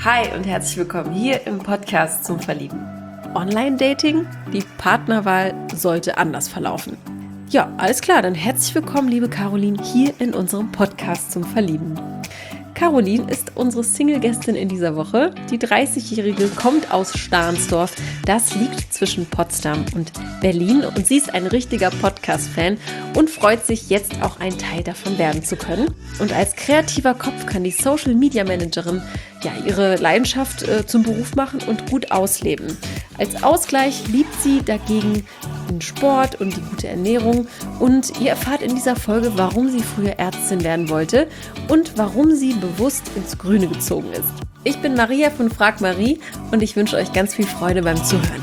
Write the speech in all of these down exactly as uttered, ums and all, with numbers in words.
Hi und herzlich willkommen hier im Podcast zum Verlieben. Online-Dating? Die Partnerwahl sollte anders verlaufen. Ja, alles klar, dann herzlich willkommen, liebe Caroline, hier in unserem Podcast zum Verlieben. Caroline ist unsere Single-Gästin in dieser Woche. Die dreißigjährige kommt aus Stahnsdorf. Das liegt zwischen Potsdam und Berlin. Und sie ist ein richtiger Podcast-Fan und freut sich, jetzt auch ein Teil davon werden zu können. Und als kreativer Kopf kann die Social-Media-Managerin ja ihre Leidenschaft äh, zum Beruf machen und gut ausleben. Als Ausgleich liebt sie dagegen den Sport und die gute Ernährung. Und ihr erfahrt in dieser Folge, warum sie früher Ärztin werden wollte und warum sie bewusst ins Grüne gezogen ist. Ich bin Maria von Frag Marie und ich wünsche euch ganz viel Freude beim Zuhören.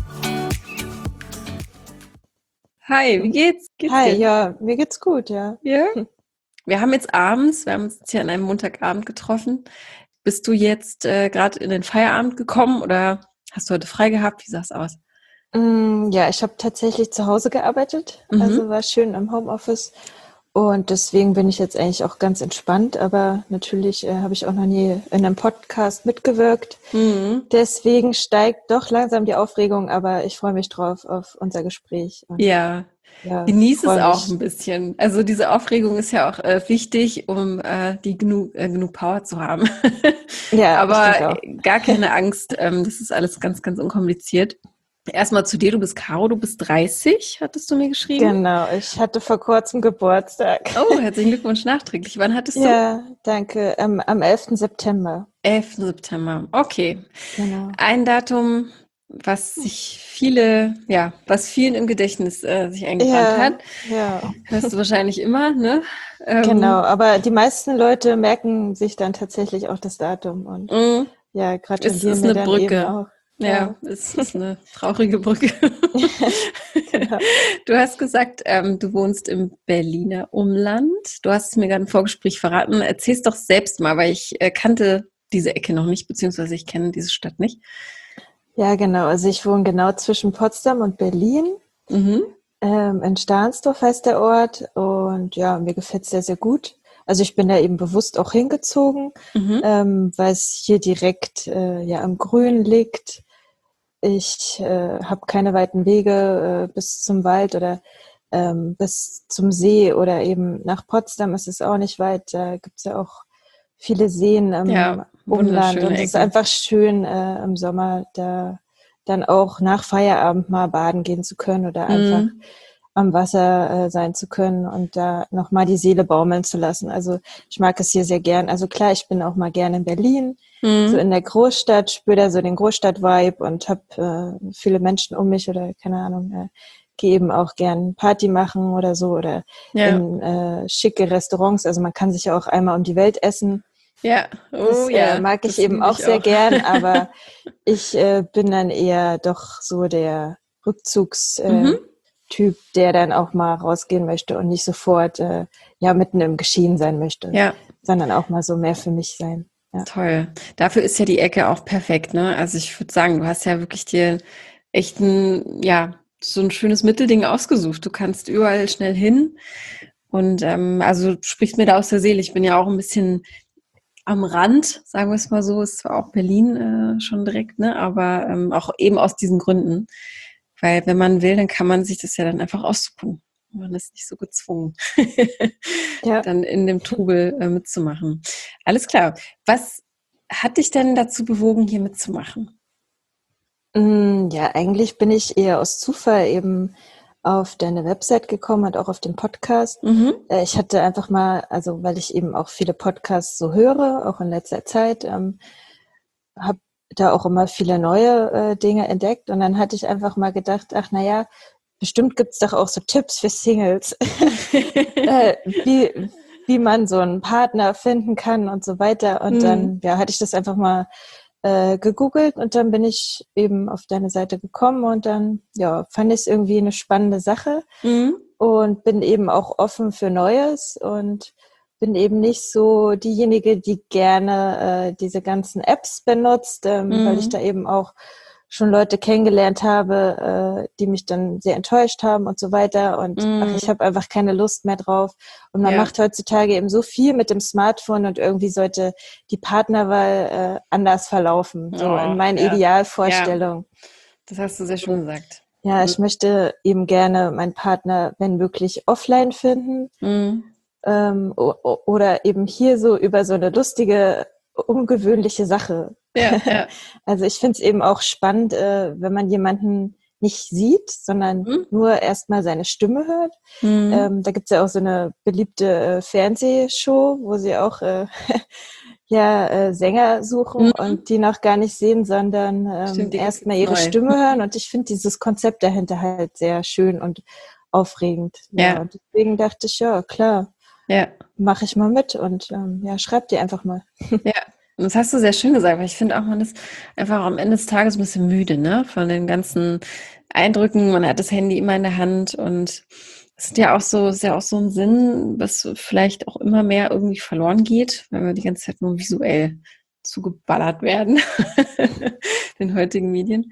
Hi, wie geht's? geht's Hi, dir? ja, mir geht's gut, ja. Ja? Wir haben jetzt abends, wir haben uns jetzt hier an einem Montagabend getroffen. Bist du jetzt äh, gerade in den Feierabend gekommen oder hast du heute frei gehabt? Wie sah's aus? Mm, ja, ich habe tatsächlich zu Hause gearbeitet, Mhm. also war schön im Homeoffice und deswegen bin ich jetzt eigentlich auch ganz entspannt, aber natürlich äh, habe ich auch noch nie in einem Podcast mitgewirkt. Mhm. Deswegen steigt doch langsam die Aufregung, aber ich freue mich drauf auf unser Gespräch. Und, Ja, ja, genieß es freu auch mich. ein bisschen. Also diese Aufregung ist ja auch äh, wichtig, um äh, die genug, äh, genug Power zu haben. Ja, ich Aber denke auch. gar keine Angst, ähm, das ist alles ganz, ganz unkompliziert. Erstmal zu dir, du bist Caro, du bist dreißig, hattest du mir geschrieben? Genau, ich hatte vor kurzem Geburtstag. Oh, herzlichen Glückwunsch nachträglich. Wann hattest du? Ja, danke. Ähm, am elften September. elften September. Okay. Genau. Ein Datum, was sich viele, ja, was vielen im Gedächtnis äh, sich eingebrannt Ja, hat. ja. Hörst du wahrscheinlich immer, ne? Ähm, Genau, aber die meisten Leute merken sich dann tatsächlich auch das Datum und mh, ja, es gratulieren ist mir eine dann eben Brücke. auch. Ja, Ja, es ist eine traurige Brücke. genau. Du hast gesagt, ähm, du wohnst im Berliner Umland. Du hast es mir gerade im Vorgespräch verraten. Erzähl's doch selbst mal, weil ich äh, kannte diese Ecke noch nicht, beziehungsweise ich kenne diese Stadt nicht. Ja, genau. Also ich wohne genau zwischen Potsdam und Berlin. Mhm. Ähm, in Stahnsdorf heißt der Ort und ja, mir gefällt es sehr, sehr gut. Also ich bin da eben bewusst auch hingezogen, Mhm. ähm, weil es hier direkt äh, ja am Grün liegt. Ich äh, habe keine weiten Wege äh, bis zum Wald oder ähm, bis zum See oder eben nach Potsdam ist es auch nicht weit. Da gibt es ja auch viele Seen im Ja, Umland und wunderschöne es ist Ecke. einfach schön äh, im Sommer da dann auch nach Feierabend mal baden gehen zu können oder einfach Mhm. am Wasser äh, sein zu können und da nochmal die Seele baumeln zu lassen. Also ich mag es hier sehr gern. Also klar, ich bin auch mal gern in Berlin, so Mhm. in der Großstadt, spüre da so den Großstadt-Vibe und habe äh, viele Menschen um mich oder keine Ahnung, äh, gehe eben auch gern Party machen oder so oder Ja, in äh, schicke Restaurants. Also man kann sich ja auch einmal um die Welt essen. ja, oh Das äh, ja, mag ich das eben liebe auch ich sehr auch. gern, aber ich äh, bin dann eher doch so der Rückzugs äh, Mhm. Typ, der dann auch mal rausgehen möchte und nicht sofort äh, ja mitten im Geschehen sein möchte, Ja, sondern auch mal so mehr für mich sein. Ja, toll. Dafür ist ja die Ecke auch perfekt, ne? Also ich würde sagen, du hast ja wirklich dir echt ein, ja, so ein schönes Mittelding ausgesucht. Du kannst überall schnell hin. Und ähm, also du sprichst mir da aus der Seele. Ich bin ja auch ein bisschen am Rand, sagen wir es mal so. Ist zwar auch Berlin äh, schon direkt, ne? Aber ähm, auch eben aus diesen Gründen. Weil wenn man will, dann kann man sich das ja dann einfach aussuchen. Man ist nicht so gezwungen, ja. dann in dem Trubel äh, mitzumachen. Alles klar. Was hat dich denn dazu bewogen, hier mitzumachen? Mm, ja, eigentlich bin ich eher aus Zufall eben auf deine Website gekommen und auch auf den Podcast. Mhm. Äh, ich hatte einfach mal, also weil ich eben auch viele Podcasts so höre, auch in letzter Zeit, ähm, habe da auch immer viele neue äh, Dinge entdeckt und dann hatte ich einfach mal gedacht, ach naja, bestimmt gibt's doch auch so Tipps für Singles, äh, wie, wie man so einen Partner finden kann und so weiter. Und Mhm. dann ja, hatte ich das einfach mal äh, gegoogelt und dann bin ich eben auf deine Seite gekommen und dann ja, fand ich es irgendwie eine spannende Sache Mhm. und bin eben auch offen für Neues und bin eben nicht so diejenige, die gerne äh, diese ganzen Apps benutzt, ähm, weil ich da Mhm. eben auch schon Leute kennengelernt habe, äh, die mich dann sehr enttäuscht haben und so weiter. Und Mm. ach, ich habe einfach keine Lust mehr drauf. Und man Ja. macht heutzutage eben so viel mit dem Smartphone und irgendwie sollte die Partnerwahl äh, anders verlaufen, so Oh, in meinen ja. Idealvorstellungen. Ja, das hast du sehr schön gesagt. Ja, ich möchte eben gerne meinen Partner, wenn möglich, offline finden. Mm. Ähm, o- o- oder eben hier so über so eine lustige, ungewöhnliche Sache. Ja, ja. Also ich finde es eben auch spannend, äh, wenn man jemanden nicht sieht, sondern Mhm. nur erstmal seine Stimme hört. Mhm. Ähm, da gibt's ja auch so eine beliebte äh, Fernsehshow, wo sie auch äh, ja äh, Sänger suchen Mhm. und die noch gar nicht sehen, sondern ähm, Stimmt, die gibt's erstmal jetzt ihre neu. Stimme hören. Und ich finde dieses Konzept dahinter halt sehr schön und aufregend. Ja, Ja. und deswegen dachte ich, ja, klar, Ja. mache ich mal mit und ähm, ja, schreib dir einfach mal. Ja, und das hast du sehr schön gesagt, weil ich finde auch, man ist einfach am Ende des Tages ein bisschen müde, ne, von den ganzen Eindrücken. Man hat das Handy immer in der Hand und es ist ja auch so, ist ja auch so ein Sinn, was vielleicht auch immer mehr irgendwie verloren geht, weil wir die ganze Zeit nur visuell zugeballert werden, den heutigen Medien.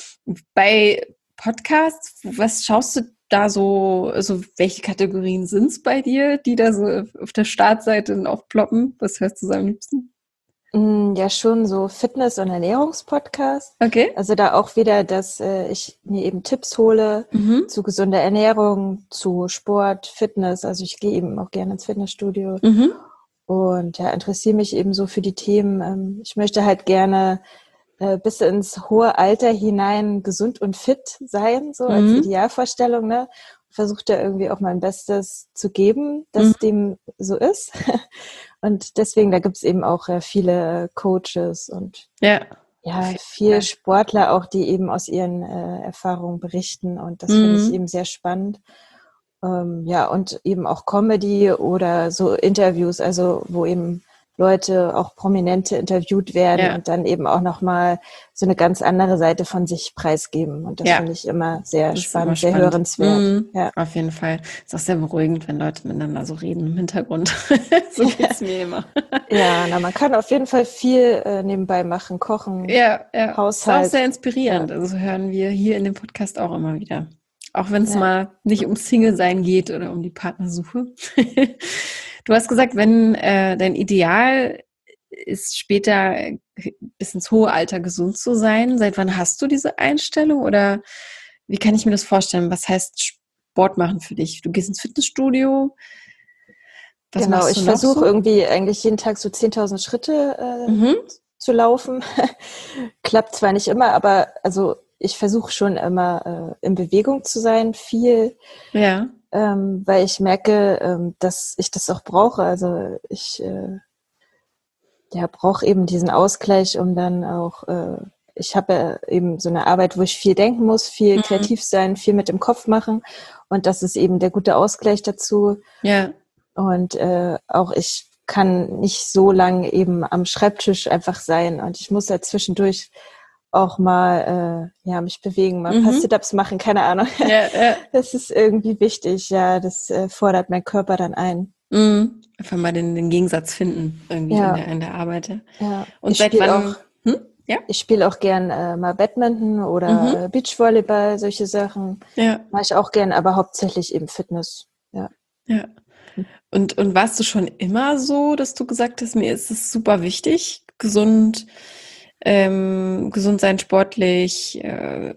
Bei Podcasts, was schaust du da so, also welche Kategorien sind es bei dir, die da so auf der Startseite aufploppen? Was hörst du so am liebsten? Mm, Ja, schon so Fitness- und Ernährungspodcast. Okay. Also da auch wieder, dass äh, ich mir eben Tipps hole Mhm. zu gesunder Ernährung, zu Sport, Fitness. Also ich gehe eben auch gerne ins Fitnessstudio Mhm. und ja, interessiere mich eben so für die Themen. Ähm, ich möchte halt gerne äh, bis ins hohe Alter hinein gesund und fit sein, so als Mhm. Idealvorstellung, ne? Versuche da irgendwie auch mein Bestes zu geben, dass Mhm. dem so ist. Und deswegen, da gibt's eben auch äh, viele Coaches und Ja. ja, Auf viel jeden Fall. Sportler auch, die eben aus ihren äh, Erfahrungen berichten. Und das finde ich Mhm. eben sehr spannend. Ähm, ja, und eben auch Comedy oder so Interviews, also wo eben Leute, auch Prominente interviewt werden Ja. und dann eben auch nochmal so eine ganz andere Seite von sich preisgeben. Und das Ja. finde ich immer sehr Das ist immer spannend, sehr spannend. hörenswert. Mhm. Ja. Auf jeden Fall. Ist auch sehr beruhigend, wenn Leute miteinander so reden im Hintergrund. So geht's mir immer. Ja, na, man kann auf jeden Fall viel äh, nebenbei machen, kochen, Ja, ja. Ist auch Haushalt. sehr Ja, inspirierend. Also hören wir hier in dem Podcast auch immer wieder. Auch wenn es ja. mal nicht um Single-Sein geht oder um die Partnersuche. Du hast gesagt, wenn äh, dein Ideal ist, später äh, bis ins hohe Alter gesund zu sein. Seit wann hast du diese Einstellung? Oder wie kann ich mir das vorstellen? Was heißt Sport machen für dich? Du gehst ins Fitnessstudio. Was Genau, machst du ich noch versuche so? irgendwie eigentlich jeden Tag so zehntausend Schritte äh, Mhm. zu laufen. Klappt zwar nicht immer, aber also ich versuche schon immer äh, in Bewegung zu sein, viel, Ja. ähm, weil ich merke, ähm, dass ich das auch brauche. Also ich äh, ja, brauche eben diesen Ausgleich, um dann auch, äh, ich habe ja eben so eine Arbeit, wo ich viel denken muss, viel Mhm. kreativ sein, viel mit dem Kopf machen und das ist eben der gute Ausgleich dazu. Ja. Und äh, auch ich kann nicht so lang eben am Schreibtisch einfach sein und ich muss ja zwischendurch auch mal äh, ja mich bewegen, mal ein paar Mhm. Sit-ups machen, keine Ahnung. Ja, ja. Das ist irgendwie wichtig, ja, das äh, fordert mein Körper dann ein. Mhm. Einfach mal den, den Gegensatz finden, irgendwie in Ja, der, in der Arbeit. Ja. ja. Und Ich seit spiele wann? auch, Hm? Ja. ich spiele auch gern äh, mal Badminton oder Mhm. äh, Beachvolleyball, solche Sachen Ja. mache ich auch gern, aber hauptsächlich eben Fitness. Ja. Ja. Und, und warst du schon immer so, dass du gesagt hast, mir ist es super wichtig, gesund, ähm, gesund sein, sportlich äh,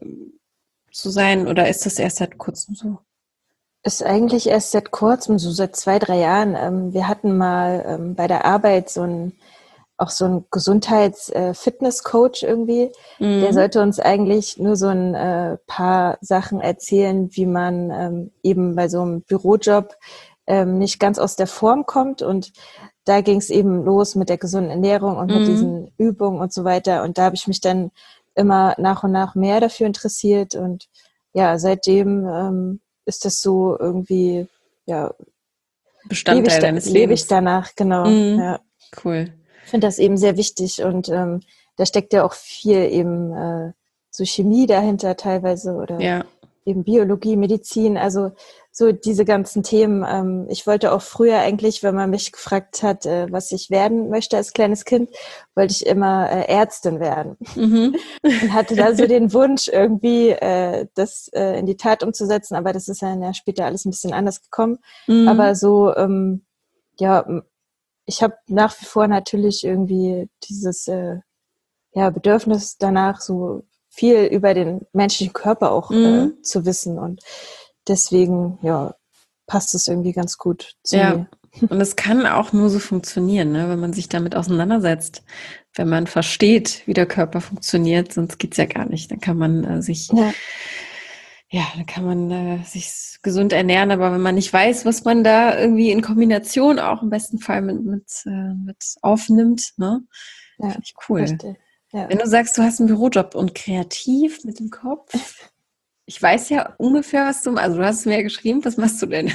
zu sein, oder ist das erst seit kurzem so? Ist eigentlich erst seit kurzem, so seit zwei, drei Jahren. Ähm, wir hatten mal ähm, bei der Arbeit so ein, auch so ein Gesundheits-Fitness-Coach irgendwie. Der Mhm. sollte uns eigentlich nur so ein äh, paar Sachen erzählen, wie man ähm, eben bei so einem Bürojob ähm, nicht ganz aus der Form kommt. Und da ging es eben los mit der gesunden Ernährung und mit Mhm. diesen Übungen und so weiter. Und da habe ich mich dann immer nach und nach mehr dafür interessiert. Und ja, seitdem ähm, ist das so irgendwie, ja, lebe ich, Bestandteil da, deines lebe ich Lebens. danach, genau. Mhm. Ja. Cool. Ich finde das eben sehr wichtig und ähm, da steckt ja auch viel eben äh, so Chemie dahinter teilweise oder Ja. eben Biologie, Medizin, also so diese ganzen Themen. Ähm, ich wollte auch früher eigentlich, wenn man mich gefragt hat, äh, was ich werden möchte als kleines Kind, wollte ich immer äh, Ärztin werden. Mhm. Und hatte da so den Wunsch, irgendwie äh, das äh, in die Tat umzusetzen, aber das ist dann ja später alles ein bisschen anders gekommen. Mhm. Aber so, ähm, ja, ich habe nach wie vor natürlich irgendwie dieses äh, ja, Bedürfnis danach, so viel über den menschlichen Körper auch äh, Mhm. zu wissen. Und deswegen, ja, passt es irgendwie ganz gut zu Ja, mir. und es kann auch nur so funktionieren, ne, wenn man sich damit auseinandersetzt, wenn man versteht, wie der Körper funktioniert, sonst geht's ja gar nicht. Dann kann man äh, sich, Ja, ja, dann kann man äh, sich gesund ernähren, aber wenn man nicht weiß, was man da irgendwie in Kombination auch im besten Fall mit, mit, äh, mit aufnimmt, ne, ja, finde ich cool. richtig. Ja. Wenn du sagst, du hast einen Bürojob und kreativ mit dem Kopf, ich weiß ja ungefähr, was du, also du hast es mir ja geschrieben, was machst du denn?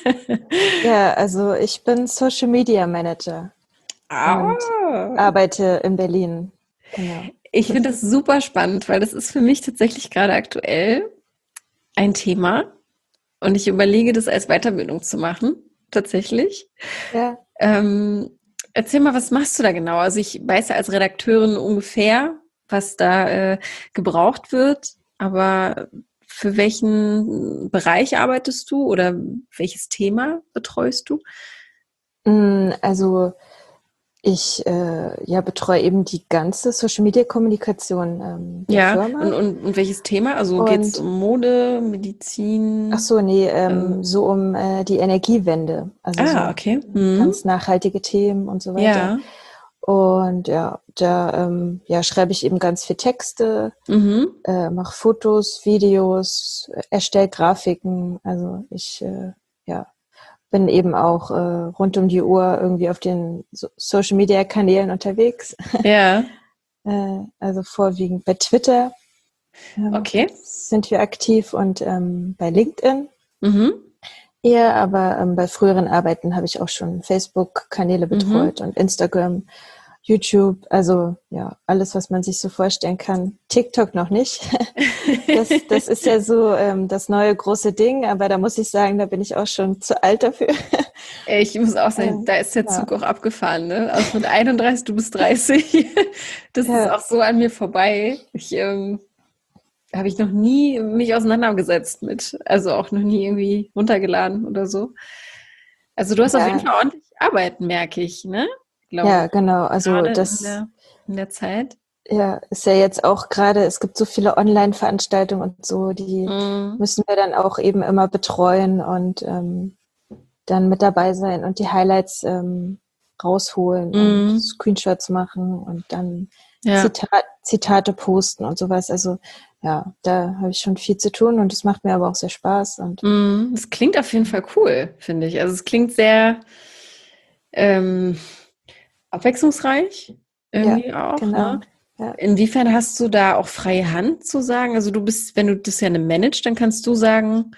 Ja, also ich bin Social Media Manager und Ah, arbeite in Berlin. Genau. ich finde das super spannend, weil das ist für mich tatsächlich gerade aktuell ein Thema und ich überlege, das als Weiterbildung zu machen, tatsächlich. Ja. Ähm, erzähl mal, was machst du da genau? Also ich weiß ja als Redakteurin ungefähr, was da äh, gebraucht wird, aber für welchen Bereich arbeitest du oder welches Thema betreust du? Mm, Also ich äh, ja, betreue eben die ganze Social Media Kommunikation ähm, der Ja, und, Firma. und, und welches Thema? Also geht es Und um Mode, ach Medizin? so, nee, Also, ähm, so um äh, die Energiewende, also ah, so okay. Mhm. ganz nachhaltige Themen und so weiter. Ja. Und ja, da ähm, ja, schreibe ich eben ganz viel Texte, Mhm. äh, mache Fotos, Videos, erstelle Grafiken. Also ich äh, ja, bin eben auch äh, rund um die Uhr irgendwie auf den so Social Media Kanälen unterwegs. Ja. äh, also vorwiegend bei Twitter ähm, Okay. sind wir aktiv und ähm, bei LinkedIn Mhm. eher, aber ähm, bei früheren Arbeiten habe ich auch schon Facebook-Kanäle Mhm. betreut und Instagram, YouTube, also ja, alles, was man sich so vorstellen kann. TikTok noch nicht. Das, das ist ja so ähm, das neue große Ding, aber da muss ich sagen, da bin ich auch schon zu alt dafür. Ich muss auch sagen, ähm, da ist der ja, Zug auch abgefahren, ne? Also mit einunddreißig, du bist dreißig. Das ist ja, auch so an mir vorbei. Ich ähm, habe ich noch nie mich auseinandergesetzt mit, also auch noch nie irgendwie runtergeladen oder so. Also du hast auf jeden ja, Fall ordentlich Arbeiten, merke ich, ne? Glaube ja, ich. genau. Also Gerade in das der, in der Zeit. ja, ist ja jetzt auch gerade, es gibt so viele Online-Veranstaltungen und so, die Mhm. müssen wir dann auch eben immer betreuen und ähm, dann mit dabei sein und die Highlights ähm, rausholen und Mhm. Screenshots machen und dann Ja. Zitat, Zitate posten und sowas. Also ja, da habe ich schon viel zu tun und es macht mir aber auch sehr Spaß und Mhm. Es klingt auf jeden Fall cool, finde ich. Also es klingt sehr ähm, abwechslungsreich ja, irgendwie auch, ne? genau. Ja. Inwiefern hast du da auch freie Hand zu sagen? Also du bist, wenn du das ja managst, dann kannst du sagen,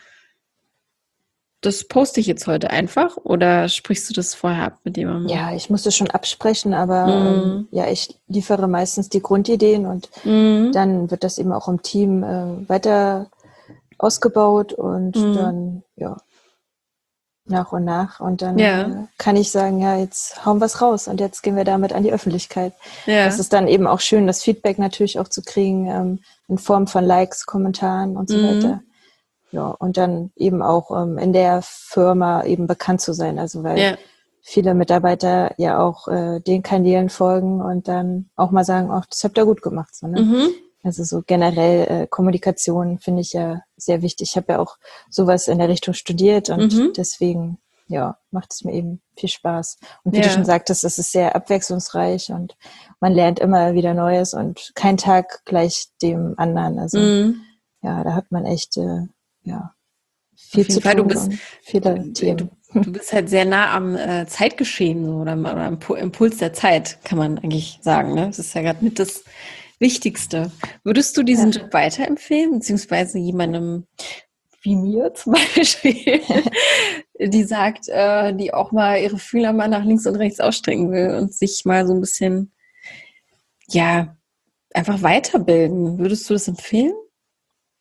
das poste ich jetzt heute einfach oder sprichst du das vorher ab mit jemandem? Ja, ich muss es schon absprechen, aber ähm, Mhm. ja, ich liefere meistens die Grundideen und Mhm. dann wird das eben auch im Team äh, weiter ausgebaut und Mhm. dann ja nach und nach und dann Ja, äh, kann ich sagen, ja, jetzt hauen wir's raus und jetzt gehen wir damit an die Öffentlichkeit. Das ja. ist dann eben auch schön, das Feedback natürlich auch zu kriegen ähm, in Form von Likes, Kommentaren und so weiter. Mhm. Ja, und dann eben auch ähm, in der Firma eben bekannt zu sein, also weil Ja. viele Mitarbeiter ja auch äh, den Kanälen folgen und dann auch mal sagen, ach, das habt ihr gut gemacht, so, ne? Mhm. Also so generell äh, Kommunikation finde ich ja sehr wichtig. Ich habe ja auch sowas in der Richtung studiert und Mhm. deswegen, ja, macht es mir eben viel Spaß. Und wie du schon Ja. sagtest, es ist sehr abwechslungsreich und man lernt immer wieder Neues und kein Tag gleich dem anderen. Also Mhm. ja, da hat man echt äh, ja, viel Auf jeden zu Fall, du tun bist, und viele du, Themen. du bist halt sehr nah am äh, Zeitgeschehen so, oder, oder am Pu- Impuls der Zeit, kann man eigentlich sagen. Ne? Das ist ja gerade mit das Wichtigste. Würdest du diesen Ja. Job weiterempfehlen, beziehungsweise jemandem wie mir zum Beispiel, die sagt, äh, die auch mal ihre Fühler mal nach links und rechts ausstrecken will und sich mal so ein bisschen, ja, einfach weiterbilden. Würdest du das empfehlen?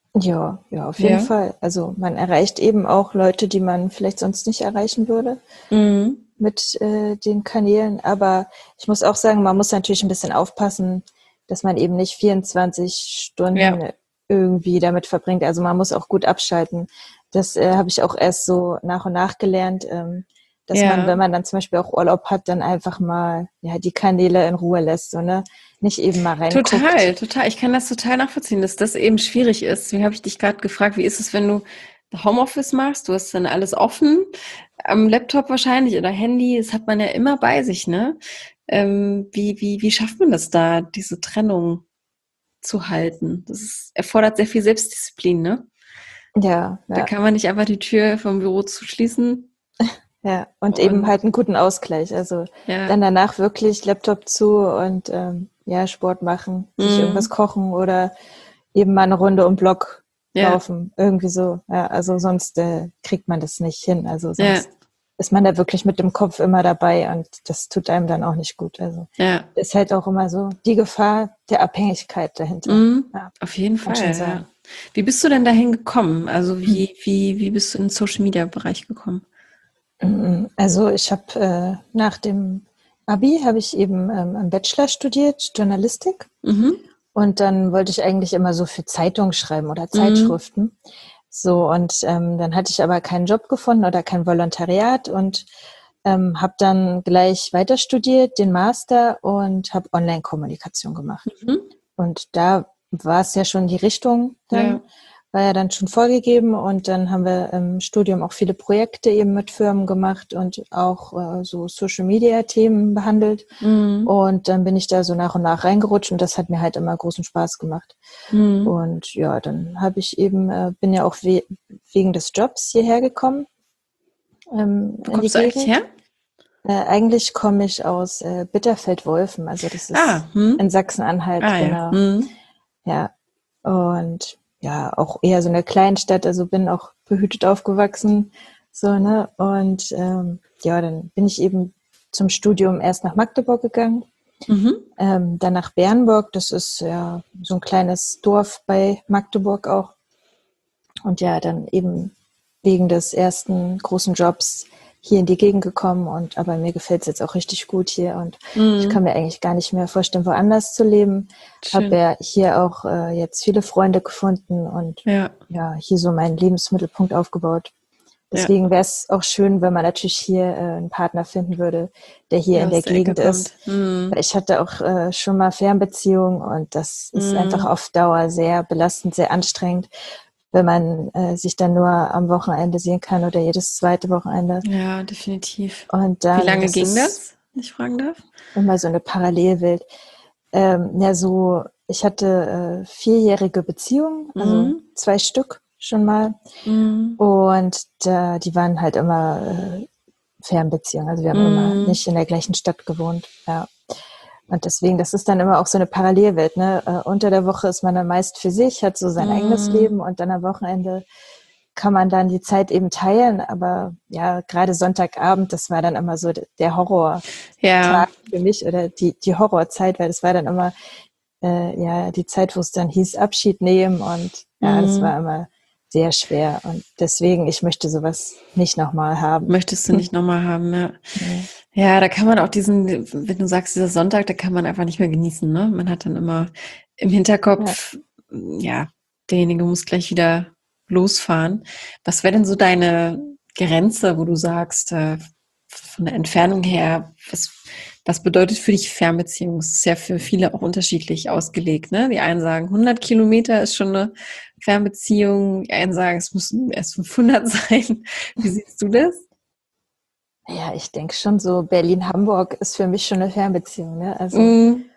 Ja, ja, auf jeden Ja. Fall. Also man erreicht eben auch Leute, die man vielleicht sonst nicht erreichen würde Mhm. mit äh, den Kanälen. Aber ich muss auch sagen, man muss natürlich ein bisschen aufpassen, dass man eben nicht vierundzwanzig Ja, Stunden irgendwie damit verbringt. Also man muss auch gut abschalten. Das äh, habe ich auch erst so nach und nach gelernt, ähm, dass man, ja. wenn man dann zum Beispiel auch Urlaub hat, dann einfach mal ja die Kanäle in Ruhe lässt, so, ne? Nicht eben mal reinguckt. Total, total. Ich kann das total nachvollziehen, dass das eben schwierig ist. Deswegen habe ich dich gerade gefragt, wie ist es, wenn du Homeoffice machst? Du hast dann alles offen, am Laptop wahrscheinlich oder Handy. Das hat man ja immer bei sich, ne? Ähm, wie, wie, wie schafft man das da, diese Trennung zu halten? Das ist, erfordert sehr viel Selbstdisziplin, ne? Ja, Da ja. kann man nicht einfach die Tür vom Büro zuschließen Ja, und eben und halt einen guten Ausgleich. Also ja, dann danach wirklich Laptop zu und ähm, ja, Sport machen, sich irgendwas mm, kochen oder eben mal eine Runde um Block ja, laufen. Irgendwie so. Ja, also sonst äh, kriegt man das nicht hin. Also ja, sonst ist man da wirklich mit dem Kopf immer dabei und das tut einem dann auch nicht gut. Also ja. ist halt auch immer so die Gefahr der Abhängigkeit dahinter. Mhm, Ja, auf jeden kann schon Fall, ja. sein. Wie bist du denn dahin gekommen? Also wie, wie, wie bist du in den Social Media Bereich gekommen? Mm, Also ich habe äh, nach dem Abi habe ich eben ähm, am Bachelor studiert, Journalistik. Mhm. Und dann wollte ich eigentlich immer so für Zeitungen schreiben oder Mhm. Zeitschriften. So, und ähm, dann hatte ich aber keinen Job gefunden oder kein Volontariat und ähm, habe dann gleich weiter studiert, den Master und habe Online-Kommunikation gemacht. Mhm. Und da war es ja schon die Richtung Ja. dann, war ja dann schon vorgegeben. Und dann haben wir im Studium auch viele Projekte eben mit Firmen gemacht und auch äh, so Social-Media-Themen behandelt. Mhm. Und dann bin ich da so nach und nach reingerutscht und das hat mir halt immer großen Spaß gemacht. Mhm. Und ja, dann habe ich eben, äh, bin ja auch we wegen des Jobs hierher gekommen, ähm, Wo in die kommst du eigentlich Gegend. her? Äh, eigentlich komme ich aus äh, Bitterfeld-Wolfen, also das ist Ah, hm. in Sachsen-Anhalt, Ah ja. genau. Mhm. Ja, und ja, auch eher so eine Kleinstadt, also bin auch behütet aufgewachsen, so, ne? Und ähm, ja, dann bin ich eben zum Studium erst nach Magdeburg gegangen, Mhm. ähm, dann nach Bernburg, das ist ja so ein kleines Dorf bei Magdeburg auch. Und ja, dann eben wegen des ersten großen Jobs hier in die Gegend gekommen und aber mir gefällt es jetzt auch richtig gut hier und ich kann Mhm. mir eigentlich gar nicht mehr vorstellen, woanders zu leben. Habe Schön. ja hier auch äh, jetzt viele Freunde gefunden und Ja, ja, hier so meinen Lebensmittelpunkt aufgebaut. ja. Deswegen wäre es auch schön, wenn man natürlich hier äh, einen Partner finden würde, der hier Der in aus der der Ecke Gegend ist. kommt. Mhm. Weil ich hatte auch äh, schon mal Fernbeziehungen und das ist einfach Mhm. auf Dauer sehr belastend, sehr anstrengend, wenn man äh, sich dann nur am Wochenende sehen kann oder jedes zweite Wochenende. Ja, definitiv. Und Wie dann, lange das ging ist das, wenn ich fragen darf? immer so eine Parallelwelt. Ähm, ja, so, ich hatte äh, vierjährige Beziehungen, also Mhm. zwei Stück schon mal. Mhm. Und äh, die waren halt immer äh, Fernbeziehungen. Also wir haben immer Mhm. nicht in der gleichen Stadt gewohnt. Ja. Und deswegen, das ist dann immer auch so eine Parallelwelt. Ne? Äh, unter der Woche ist man dann meist für sich, hat so sein eigenes Mhm. Leben und dann am Wochenende kann man dann die Zeit eben teilen. Aber ja, gerade Sonntagabend, das war dann immer so der Horrortag Ja. für mich oder die, die Horrorzeit, weil das war dann immer äh, ja die Zeit, wo es dann hieß Abschied nehmen und ja, das war Mhm. immer sehr schwer. Und deswegen, ich möchte sowas nicht nochmal haben. Möchtest du nicht nochmal haben, ja. Nee. Ja, da kann man auch diesen, wenn du sagst, dieser Sonntag, da kann man einfach nicht mehr genießen, ne? Man hat dann immer im Ja. Hinterkopf, ja, derjenige muss gleich wieder losfahren. Was wäre denn so deine Grenze, wo du sagst, äh, von der Entfernung her, was, was bedeutet für dich Fernbeziehung? Es ist ja für viele auch unterschiedlich ausgelegt, ne? Die einen sagen, hundert Kilometer ist schon eine Fernbeziehung, die einen sagen, es müssen erst fünfhundert sein. Wie siehst du das? Ja, ich denke schon so, Berlin-Hamburg ist für mich schon eine Fernbeziehung, ne? Also, Mm,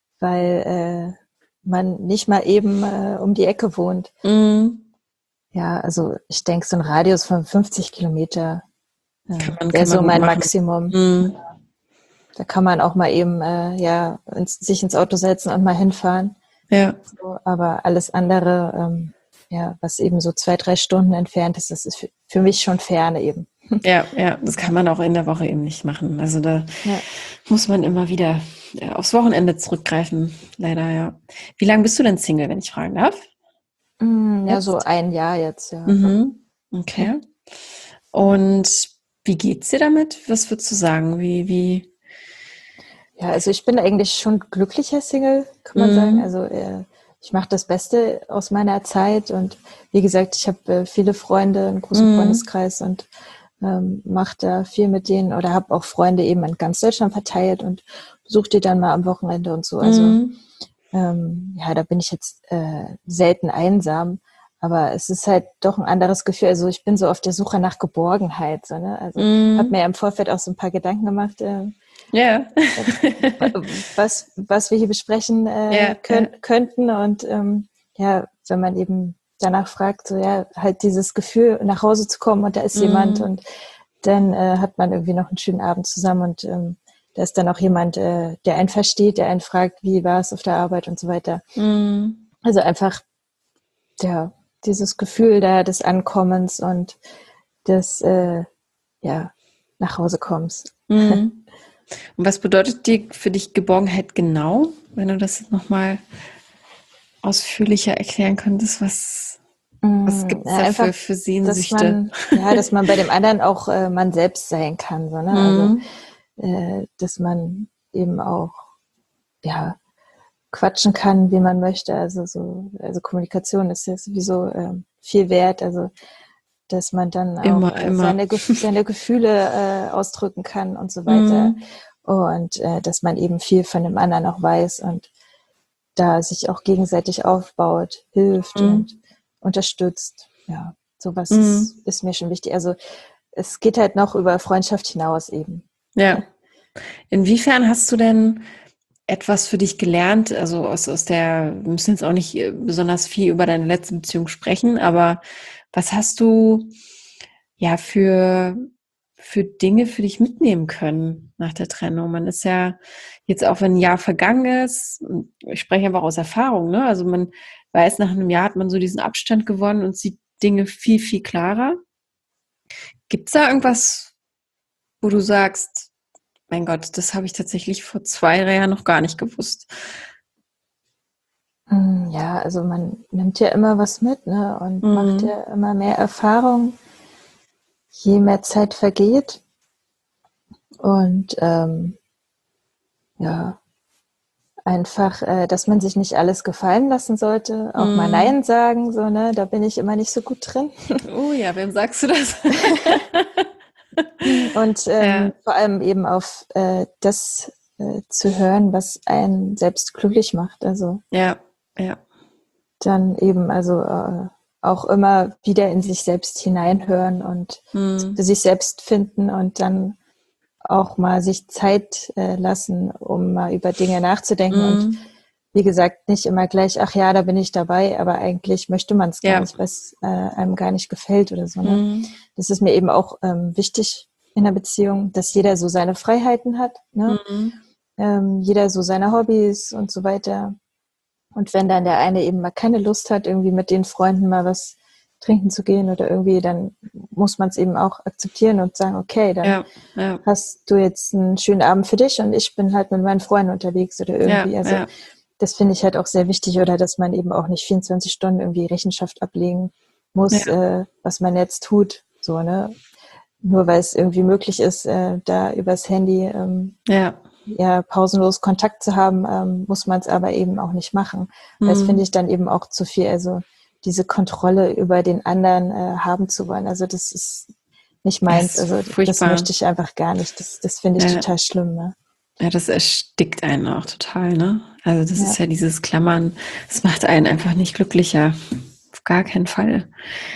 weil äh, man nicht mal eben äh, um die Ecke wohnt. mm. Ja, also ich denke, so ein Radius von fünfzig Kilometer äh, Kann man, wäre kann man so gut mein machen. Maximum. Mm, Da kann man auch mal eben äh, ja ins, sich ins Auto setzen und mal hinfahren. ja, So, aber alles andere, ähm, ja, was eben so zwei, drei Stunden entfernt ist, das ist für, für mich schon ferne eben. ja, ja, das kann man auch in der Woche eben nicht machen. Also da Ja. muss man immer wieder äh, aufs Wochenende zurückgreifen, leider, ja. Wie lange bist du denn Single, wenn ich fragen darf? Mm, ja, so Jetzt? ein Jahr jetzt, ja. Mhm. Okay. Und wie geht's dir damit? Was würdest du sagen? Wie, wie? Ja, also ich bin eigentlich schon glücklicher Single, kann man sagen. Mhm. Also äh, ich mache das Beste aus meiner Zeit und wie gesagt, ich habe äh, viele Freunde, einen großen Mhm. Freundeskreis und ähm, mache da viel mit denen oder habe auch Freunde eben in ganz Deutschland verteilt und besuche die dann mal am Wochenende und so. Also Mhm. ähm, ja, da bin ich jetzt äh, selten einsam, aber es ist halt doch ein anderes Gefühl. Also ich bin so auf der Suche nach Geborgenheit, so, ne? Also habe mir Mhm. ja im Vorfeld auch so ein paar Gedanken gemacht, äh, Ja. was, was wir hier besprechen äh, Ja, ja. können, könnten. Und ähm, ja, wenn man eben danach fragt, so ja, halt dieses Gefühl, nach Hause zu kommen und da ist jemand Mhm. und dann äh, hat man irgendwie noch einen schönen Abend zusammen und ähm, da ist dann auch jemand, äh, der einen versteht, der einen fragt, wie war es auf der Arbeit und so weiter. Mhm. Also einfach, ja, dieses Gefühl da des Ankommens und des, äh, ja, nach Hause kommens. Mhm. Und was bedeutet dir für dich Geborgenheit genau? Wenn du das jetzt nochmal ausführlicher erklären könntest, was, was Mm, gibt es ja, da einfach, für, für dass Sehnsüchte? man, ja, dass man bei dem anderen auch äh, man selbst sein kann, so, ne? Also, Mhm. äh, dass man eben auch, ja, quatschen kann, wie man möchte. Also so, also Kommunikation ist ja sowieso ähm, viel wert. Also, dass man dann auch Immer, äh, immer. seine, Gef- seine Gefühle äh, ausdrücken kann und so weiter. Mhm. Und äh, dass man eben viel von dem anderen auch weiß und da sich auch gegenseitig aufbaut, hilft und Mhm. unterstützt. Ja, sowas ist, Mhm. ist mir schon wichtig. Also es geht halt noch über Freundschaft hinaus eben. Ja. Inwiefern hast du denn etwas für dich gelernt? Also aus, aus der, wir müssen jetzt auch nicht äh, besonders viel über deine letzte Beziehung sprechen, aber was hast du ja für, für Dinge für dich mitnehmen können nach der Trennung? Man ist ja jetzt auch, wenn ein Jahr vergangen ist, und ich spreche einfach aus Erfahrung, ne? Also man weiß, nach einem Jahr hat man so diesen Abstand gewonnen und sieht Dinge viel, viel klarer. Gibt es da irgendwas, wo du sagst, mein Gott, das habe ich tatsächlich vor zwei, drei Jahren noch gar nicht gewusst? Mm, ja, also man nimmt ja immer was mit, ne? Und macht Mhm. ja immer mehr Erfahrung, je mehr Zeit vergeht. Und ähm, ja, einfach, äh, dass man sich nicht alles gefallen lassen sollte, auch mal Mhm. Nein sagen, so, ne? Da bin ich immer nicht so gut drin. Oh ja, wem sagst du das? Und Ja, ähm, vor allem eben auf äh, das äh, zu hören, was einen selbst glücklich macht. Also ja, ja. dann eben, also äh, auch immer wieder in sich selbst hineinhören und für Mhm. sich selbst finden und dann auch mal sich Zeit äh, lassen, um mal über Dinge nachzudenken und Mhm. wie gesagt, nicht immer gleich, ach ja, da bin ich dabei, aber eigentlich möchte man es gar Ja. nicht, weil es äh, einem gar nicht gefällt oder so. Ne? Mhm. Das ist mir eben auch ähm, wichtig in der Beziehung, dass jeder so seine Freiheiten hat, ne? Mhm. ähm, jeder so seine Hobbys und so weiter. Und wenn dann der eine eben mal keine Lust hat, irgendwie mit den Freunden mal was trinken zu gehen oder irgendwie, dann muss man es eben auch akzeptieren und sagen, okay, dann Ja, ja, hast du jetzt einen schönen Abend für dich und ich bin halt mit meinen Freunden unterwegs oder ja, irgendwie. Also ja, das finde ich halt auch sehr wichtig oder dass man eben auch nicht vierundzwanzig Stunden irgendwie Rechenschaft ablegen muss, ja, äh, was man jetzt tut. So, ne? Nur weil es irgendwie möglich ist, äh, da übers Handy ähm, ja. ja pausenlos Kontakt zu haben, ähm, muss man es aber eben auch nicht machen. Das finde ich Mhm. dann eben auch zu viel. Also diese Kontrolle über den anderen äh, haben zu wollen. Also das ist nicht Es meins. ist Also das möchte furchtbar. ich einfach gar nicht. Das, das finde ich Ja, total schlimm. Ne? ja, das erstickt einen auch total, ne? Also das ist Ja. ja dieses Klammern, das macht einen einfach nicht glücklicher. Auf gar keinen Fall.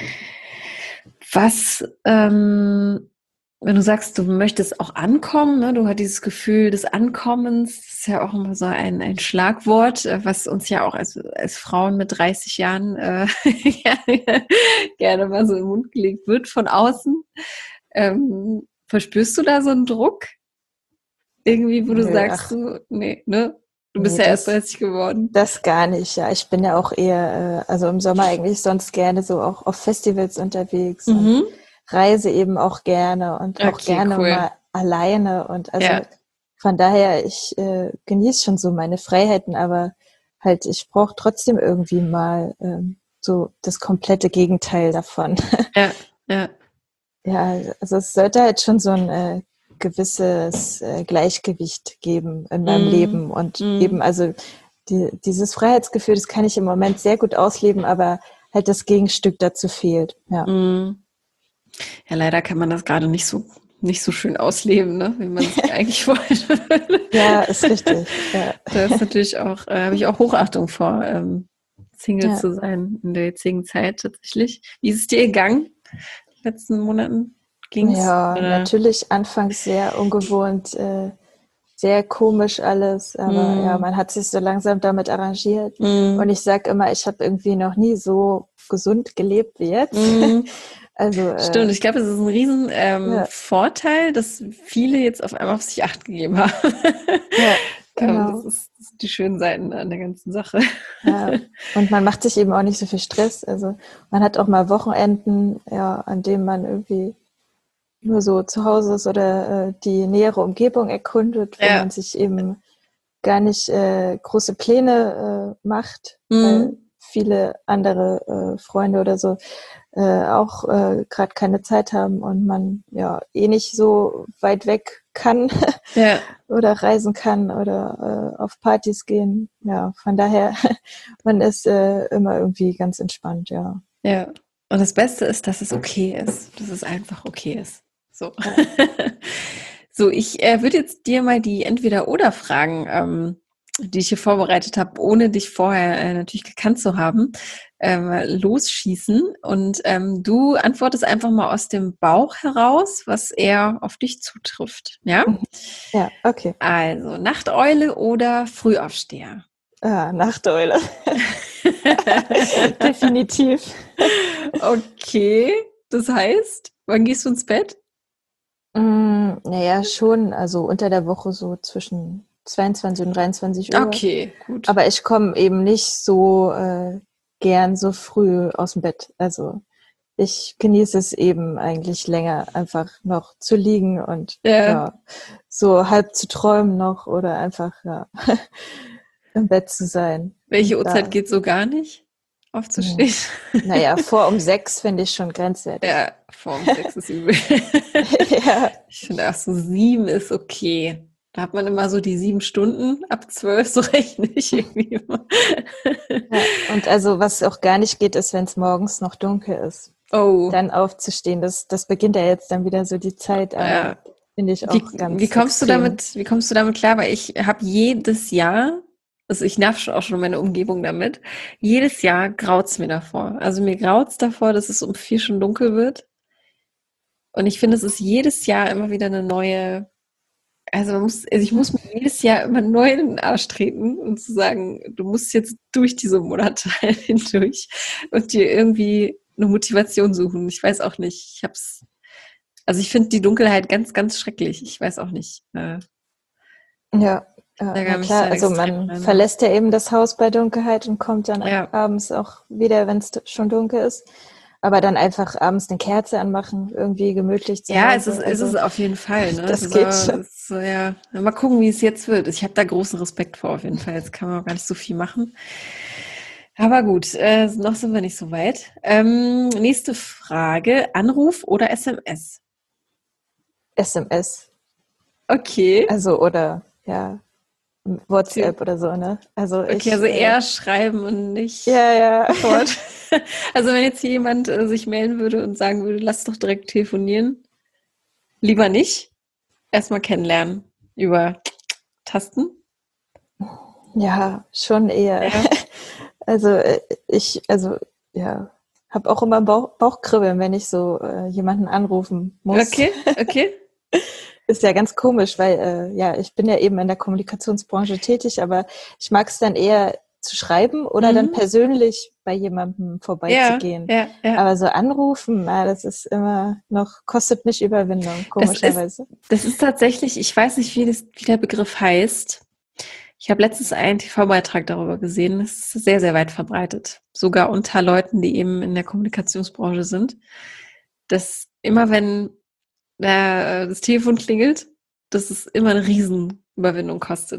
Was, ähm, wenn du sagst, du möchtest auch ankommen, ne? Du hast dieses Gefühl des Ankommens, das ist ja auch immer so ein, ein Schlagwort, äh, was uns ja auch als, als Frauen mit dreißig Jahren äh, gerne, gerne mal so im Mund gelegt wird von außen. Ähm, verspürst du da so einen Druck? Irgendwie, wo du Nö, sagst, ach, so, nee, ne? Du bist nee, ja erst das, dreißig geworden. das gar nicht. Ja, ich bin ja auch eher, äh, also im Sommer eigentlich sonst gerne so auch auf Festivals unterwegs und Mhm. reise eben auch gerne und auch Okay, gerne cool. mal alleine. Und also Ja. von daher, ich äh, genieße schon so meine Freiheiten, aber halt, ich brauche trotzdem irgendwie mal ähm, so das komplette Gegenteil davon. Ja, ja. Ja, also es sollte halt schon so ein äh, gewisses äh, Gleichgewicht geben in meinem Mm, Leben und mm, eben, also die, dieses Freiheitsgefühl, das kann ich im Moment sehr gut ausleben, aber halt das Gegenstück dazu fehlt. Ja, mm. Ja, leider kann man das gerade nicht so, nicht so schön ausleben, ne, wie man es eigentlich wollte. ja, ist richtig. Ja, Da ist natürlich auch, äh, habe ich auch Hochachtung vor, ähm, Single ja. zu sein in der jetzigen Zeit tatsächlich. Wie ist es dir gegangen? In den letzten Monaten ging's? Ja, Oder? natürlich anfangs sehr ungewohnt, äh, sehr komisch alles, aber ja, Mm, man hat sich so langsam damit arrangiert. Und mm, ich sag immer, ich habe irgendwie noch nie so gesund gelebt wie jetzt. mm. Also Stimmt, äh, ich glaube, es ist ein riesen ähm, ja, Vorteil, dass viele jetzt auf einmal auf sich Acht gegeben haben. ja, ähm, das, genau. ist, das sind die schönen Seiten an der ganzen Sache. Ja. Und man macht sich eben auch nicht so viel Stress. Also man hat auch mal Wochenenden, ja, an denen man irgendwie nur so zu Hause ist oder äh, die nähere Umgebung erkundet, wo Ja. man sich eben gar nicht äh, große Pläne äh, macht, weil Mm, viele andere äh, Freunde oder so äh, auch äh, gerade keine Zeit haben und man ja eh nicht so weit weg kann ja, oder reisen kann oder äh, auf Partys gehen. Ja, von daher, man ist äh, immer irgendwie ganz entspannt, ja. ja. Und das Beste ist, dass es okay ist. Dass es einfach okay ist. So. Ja, So, ich äh, würde jetzt dir mal die Entweder-Oder-Fragen, ähm, die ich hier vorbereitet habe, ohne dich vorher äh, natürlich gekannt zu haben, ähm, losschießen. Und ähm, du antwortest einfach mal aus dem Bauch heraus, was eher auf dich zutrifft. Ja? mhm. Ja, okay. Also, Nachteule oder Frühaufsteher? Ah, Nachteule. Definitiv. Okay, das heißt, wann gehst du ins Bett? Mm, naja, schon, also unter der Woche so zwischen zweiundzwanzig und dreiundzwanzig Uhr. Okay, gut. Aber ich komme eben nicht so äh, gern so früh aus dem Bett. Also ich genieße es eben eigentlich länger, einfach noch zu liegen und Ja. ja, so halb zu träumen noch oder einfach ja, im Bett zu sein. Und Welche Uhrzeit da, geht so gar nicht? hm, Aufzustehen? naja, vor um sechs finde ich schon grenzwertig. Ja, vorm sechs ist übel. Ja, Ich finde auch so sieben ist okay. Da hat man immer so die sieben Stunden, ab zwölf, so rechne ich irgendwie immer. ja. Und also was auch gar nicht geht, ist, wenn es morgens noch dunkel ist. Oh, Dann aufzustehen. Das, das beginnt ja jetzt dann wieder so die Zeit, aber ja. finde ich Wie, auch wie ganz kommst du extrem. damit, wie kommst du damit klar? Weil ich habe jedes Jahr, also ich nerv schon auch schon meine Umgebung damit, jedes Jahr graut's mir davor. Also mir graut's davor, dass es um vier schon dunkel wird. Und ich finde, es ist jedes Jahr immer wieder eine neue, also man muss, also ich muss mir jedes Jahr immer neu in den Arsch treten und zu sagen, du musst jetzt durch diese Monate halt hindurch und dir irgendwie eine Motivation suchen. Ich weiß auch nicht. Ich hab's, also ich finde die Dunkelheit ganz, ganz schrecklich. Ich weiß auch nicht. Äh, Ja, ja, ärgere na mich da klar. Also extrem man rein. verlässt ja eben das Haus bei Dunkelheit und kommt dann Ja. abends auch wieder, wenn es schon dunkel ist. Aber dann einfach abends eine Kerze anmachen, irgendwie gemütlich zu Ja, es ist, Hause. es ist Also auf jeden Fall, ne? das So, geht schon. so, ja. Mal gucken, wie es jetzt wird. Ich habe da großen Respekt vor, auf jeden Fall. Jetzt kann man auch gar nicht so viel machen. Aber gut, äh, noch sind wir nicht so weit. Ähm, nächste Frage: Anruf oder S M S? S M S. Okay. Also oder ja, WhatsApp oder so, ne? Also Okay, ich, also äh, eher schreiben und nicht ja, ja. sofort. Also wenn jetzt jemand äh, sich melden würde und sagen würde, lass doch direkt telefonieren, lieber nicht. Erstmal kennenlernen über Tasten. Ja, schon eher. Ja. Also äh, ich, also ja, habe auch immer Bauch, Bauchkribbeln, wenn ich so äh, jemanden anrufen muss. Okay, okay. Ist ja ganz komisch, weil äh, ja, ich bin ja eben in der Kommunikationsbranche tätig, aber ich mag es dann eher zu schreiben oder dann Mhm. persönlich bei jemandem Ja, vorbeizugehen. ja, ja. Aber so anrufen, na, das ist immer noch, kostet mich Überwindung, Das ist, komischerweise. das ist tatsächlich, ich weiß nicht, wie, das, wie der Begriff heißt. Ich habe letztens einen T V-Beitrag darüber gesehen. Das ist sehr, sehr weit verbreitet. Sogar unter Leuten, die eben in der Kommunikationsbranche sind. Dass immer wenn äh, das Telefon klingelt, dass es immer eine Riesenüberwindung kostet.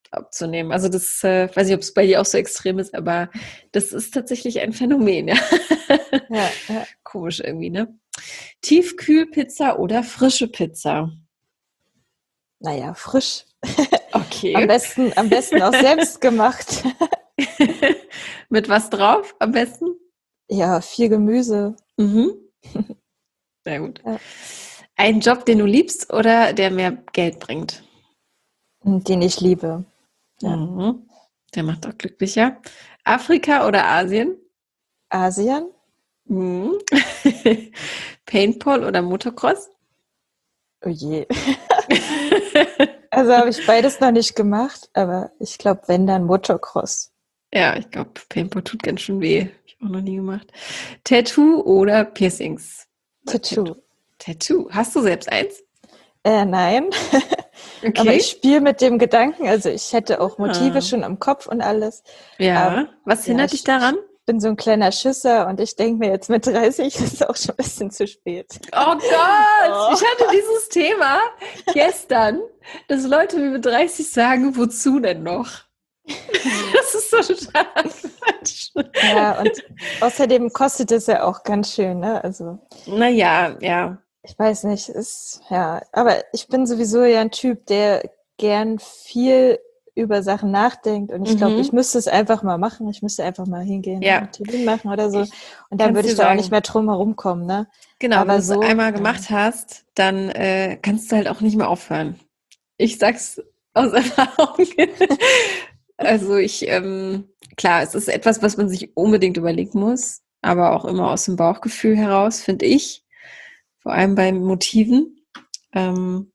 abzunehmen. Also das, äh, weiß nicht, ob es bei dir auch so extrem ist, aber das ist tatsächlich ein Phänomen, ja. Ja, ja. Komisch irgendwie, ne? Tiefkühlpizza oder frische Pizza? Naja, frisch. Okay. Am besten, am besten auch selbst gemacht. Mit was drauf am besten? Ja, viel Gemüse. Mhm. Sehr gut. Ja. Ein Job, den du liebst oder der mehr Geld bringt? Den ich liebe. Ja. Mhm. Der macht auch glücklicher. Afrika oder Asien? Asien? Mhm. Paintball oder Motocross? Oh je. Also habe ich beides noch nicht gemacht, aber ich glaube, wenn, dann Motocross. Ja, ich glaube, Paintball tut ganz schön weh. Habe ich auch noch nie gemacht. Tattoo oder Piercings? Tattoo. Tattoo. Hast du selbst eins? Äh, nein. Okay. Aber ich spiele mit dem Gedanken, also ich hätte auch Motive Ah. schon im Kopf und alles. Ja. Aber, Was hindert ja, dich ich, daran? Ich bin so ein kleiner Schisser und ich denke mir jetzt mit dreißig ist es auch schon ein bisschen zu spät. Oh Gott, Oh. ich hatte dieses Thema gestern, dass Leute mir mit dreißig sagen, wozu denn noch? Das ist so total Quatsch. Ja, und außerdem kostet es ja auch ganz schön, ne? Also Naja, ja. ich weiß nicht, ist, ja, aber ich bin sowieso ja ein Typ, der gern viel über Sachen nachdenkt und ich Mhm. glaube, ich müsste es einfach mal machen. Ich müsste einfach mal hingehen Ja. und einen Termin machen oder so. Ich Und dann kann's würde ich dir da auch sagen. nicht mehr drum herum kommen, ne? Genau, Aber wenn du es so, einmal ja. gemacht hast, dann äh, kannst du halt auch nicht mehr aufhören. Ich sag's aus Erfahrung. Also ich, ähm, klar, es ist etwas, was man sich unbedingt überlegen muss, aber auch immer aus dem Bauchgefühl heraus, finde ich. Vor allem bei Motiven. Ähm,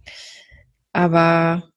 aber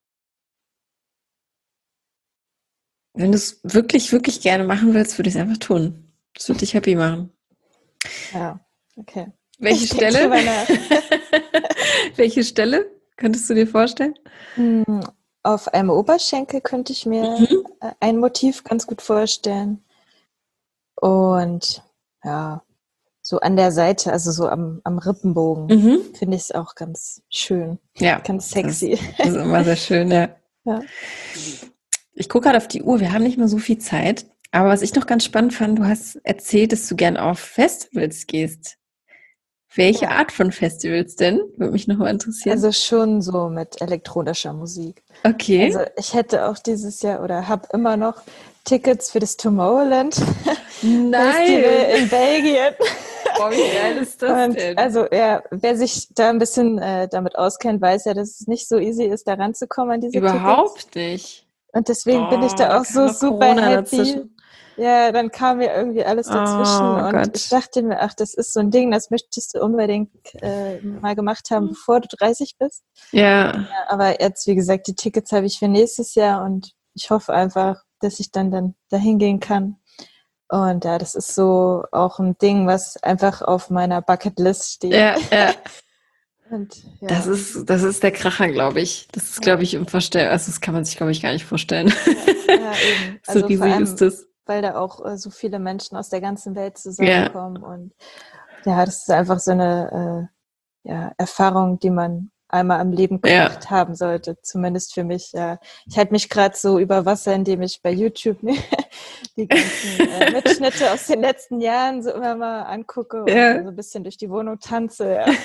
wenn du es wirklich, wirklich gerne machen willst, würde ich es einfach tun. Das würde dich happy machen. Ja, okay. Welche Ich denk Stelle? drüber nach. Welche Stelle könntest du dir vorstellen? Hm, Auf einem Oberschenkel könnte ich mir Mhm. äh, ein Motiv ganz gut vorstellen. Und ja, so an der Seite, also so am, am Rippenbogen, Mhm. finde ich es auch ganz schön, Ja, ganz das, sexy. das ist immer sehr schön, ja. Ja. Ich gucke gerade auf die Uhr, wir haben nicht mehr so viel Zeit. Aber was ich noch ganz spannend fand, du hast erzählt, dass du gern auf Festivals gehst. Welche Ja. Art von Festivals denn? Würde mich nochmal interessieren. Also schon so mit elektronischer Musik. Okay. Also ich hätte auch dieses Jahr oder habe immer noch Tickets für das Tomorrowland Festival Nein! in Belgien. Boah, wie geil ist das Und denn? also ja, wer sich da ein bisschen äh, damit auskennt, weiß ja, dass es nicht so easy ist, da ranzukommen an diese Tickets. Überhaupt nicht. Und deswegen bin ich Oh, da da auch kam so noch super Corona happy. dazwischen. Ja, dann kam mir irgendwie alles dazwischen Oh und Gott. ich dachte mir, ach, das ist so ein Ding, das möchtest du unbedingt äh, mal gemacht haben, bevor du dreißig bist. Ja. Ja, aber jetzt, wie gesagt, die Tickets habe ich für nächstes Jahr und ich hoffe einfach, dass ich dann, dann dahin gehen kann. Und ja, das ist so auch ein Ding, was einfach auf meiner Bucketlist steht. Ja, ja. Und, ja. Das ist, das ist der Kracher, glaube ich. Das ist, glaube ich, unvorstellbar. Also das kann man sich, glaube ich, gar nicht vorstellen. Ja, ja, eben. So Also vor riesig allem, ist das. weil da auch äh, so viele Menschen aus der ganzen Welt zusammenkommen. Ja. Und ja, das ist einfach so eine äh, ja, Erfahrung, die man einmal im Leben gemacht ja. haben sollte. Zumindest für mich. Ja. Ich halte mich gerade so über Wasser, indem ich bei YouTube die ganzen äh, Mitschnitte aus den letzten Jahren so immer mal angucke Ja. und so ein bisschen durch die Wohnung tanze. Ja.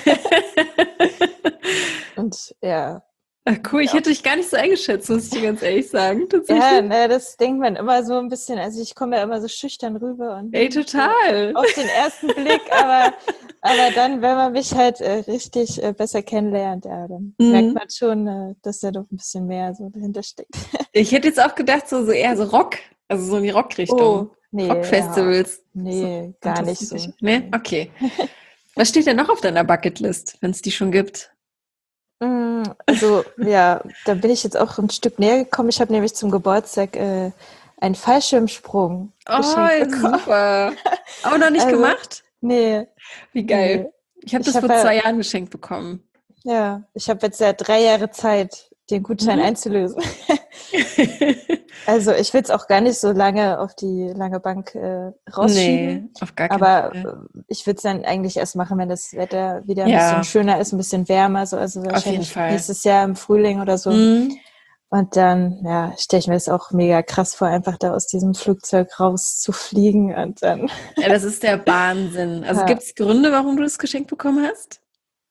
Und ja. Ach cool, ich ja. hätte dich gar nicht so eingeschätzt, muss ich dir ganz ehrlich sagen. Ja, ne, das denkt man immer so ein bisschen, also ich komme ja immer so schüchtern rüber. Und ey, total. Auf den ersten Blick, aber, aber dann, wenn man mich halt äh, richtig äh, besser kennenlernt, ja, dann mhm. merkt man schon, äh, dass da doch ein bisschen mehr so dahinter steckt. Ich hätte jetzt auch gedacht, so, so eher so Rock, also so in die Rockrichtung. Oh, nee, Rockfestivals. Ja. Nee, so, gar nicht so. Nee? Okay. Was steht denn noch auf deiner Bucketlist, wenn es die schon gibt? Also, ja, da bin ich jetzt auch ein Stück näher gekommen. Ich habe nämlich zum Geburtstag äh, einen Fallschirmsprung oh, geschenkt bekommen. Super. Aber noch nicht also, gemacht? Nee. Wie geil. Nee. Ich habe das ich hab vor zwei ja, Jahren geschenkt bekommen. Ja, ich habe jetzt ja drei Jahre Zeit, den Gutschein mhm. einzulösen. Also ich will es auch gar nicht so lange auf die lange Bank äh, rausschieben. Nee, auf gar keinen Aber Fall. Ich würde es dann eigentlich erst machen, wenn das Wetter wieder ein ja. bisschen schöner ist, ein bisschen wärmer. So. Also wahrscheinlich nächstes Jahr im Frühling oder so. Mhm. Und dann, ja, stelle ich mir das auch mega krass vor, einfach da aus diesem Flugzeug rauszufliegen und dann. Ja, das ist der Wahnsinn. Also Ja. gibt es Gründe, warum du das geschenkt bekommen hast?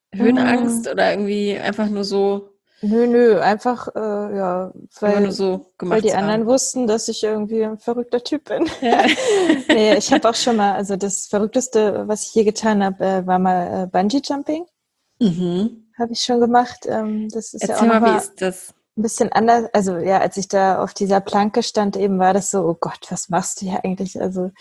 Mm, Höhenangst oder irgendwie einfach nur so, nö, nö, einfach, äh, ja, einfach nur weil, so weil gemacht die zu anderen haben? wussten, dass ich irgendwie ein verrückter Typ bin. Ja. Nee, ich habe auch schon mal, also das Verrückteste, was ich je getan habe, äh, war mal äh, Bungee Jumping. Mhm. Habe ich schon gemacht. Ähm, das ist ja auch Erzähl mal, wie nochmal ist das? ein bisschen anders. Also ja, als ich da auf dieser Planke stand, eben war das so, oh Gott, was machst du hier eigentlich? Also